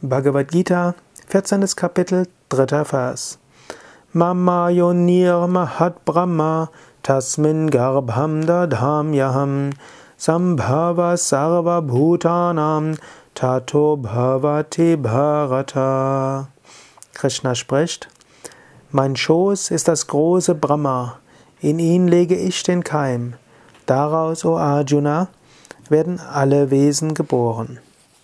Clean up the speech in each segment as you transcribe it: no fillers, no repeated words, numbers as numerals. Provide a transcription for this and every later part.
Bhagavad Gita, 14. Kapitel, 3. Vers. Mama yonir mahat brahma tasmin garbham dadhamyaham sambhava sarva bhutanam tato bhavati bharata. Krishna spricht: Mein Schoß ist das große Brahma, in ihn lege ich den Keim. Daraus, o Arjuna, werden alle Wesen geboren.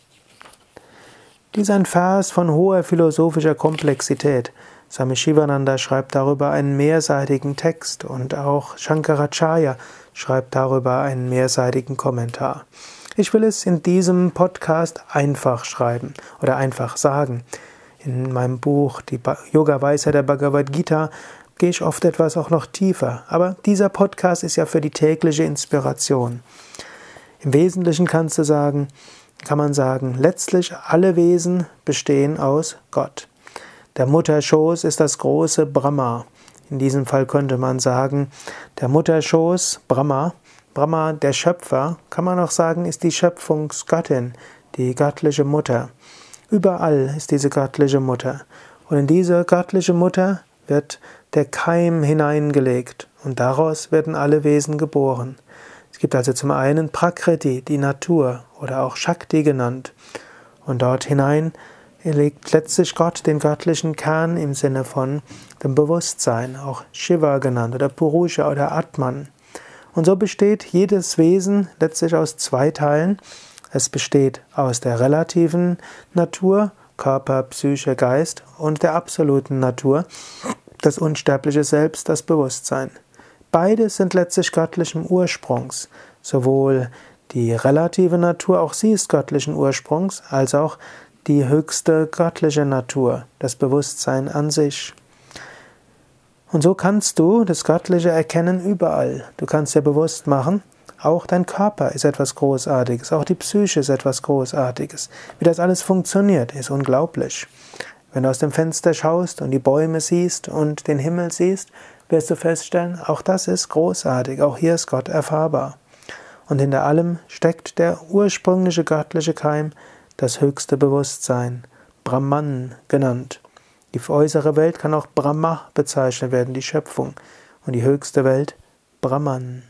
Dies ist ein Vers von hoher philosophischer Komplexität. Swami Shivananda schreibt darüber einen mehrseitigen Text und auch Shankaracharya schreibt darüber einen mehrseitigen Kommentar. Ich will es in diesem Podcast einfach schreiben oder einfach sagen. In meinem Buch Die Yoga-Weisheit der Bhagavad Gita gehe ich oft etwas auch noch tiefer, aber dieser Podcast ist ja für die tägliche Inspiration. Im Wesentlichen kann man sagen, letztlich alle Wesen bestehen aus Gott. Der Mutterschoß ist das große Brahma. In diesem Fall könnte man sagen, der Mutterschoß, Brahma, der Schöpfer, kann man auch sagen, ist die Schöpfungsgöttin, die göttliche Mutter. Überall ist diese göttliche Mutter. Und in diese göttliche Mutter wird der Keim hineingelegt und daraus werden alle Wesen geboren. Es gibt also zum einen Prakriti, die Natur, oder auch Shakti genannt. Und dort hinein legt letztlich Gott den göttlichen Kern im Sinne von dem Bewusstsein, auch Shiva genannt, oder Purusha oder Atman. Und so besteht jedes Wesen letztlich aus zwei Teilen. Es besteht aus der relativen Natur, Körper, Psyche, Geist, und der absoluten Natur, das unsterbliche Selbst, das Bewusstsein. Beide sind letztlich göttlichen Ursprungs. Sowohl die relative Natur, auch sie ist göttlichen Ursprungs, als auch die höchste göttliche Natur, das Bewusstsein an sich. Und so kannst du das Göttliche erkennen überall. Du kannst dir bewusst machen, auch dein Körper ist etwas Großartiges, auch die Psyche ist etwas Großartiges. Wie das alles funktioniert, ist unglaublich. Wenn du aus dem Fenster schaust und die Bäume siehst und den Himmel siehst, wirst du feststellen, auch das ist großartig, auch hier ist Gott erfahrbar. Und hinter allem steckt der ursprüngliche göttliche Keim, das höchste Bewusstsein, Brahman genannt. Die äußere Welt kann auch Brahma bezeichnet werden, die Schöpfung, und die höchste Welt Brahman.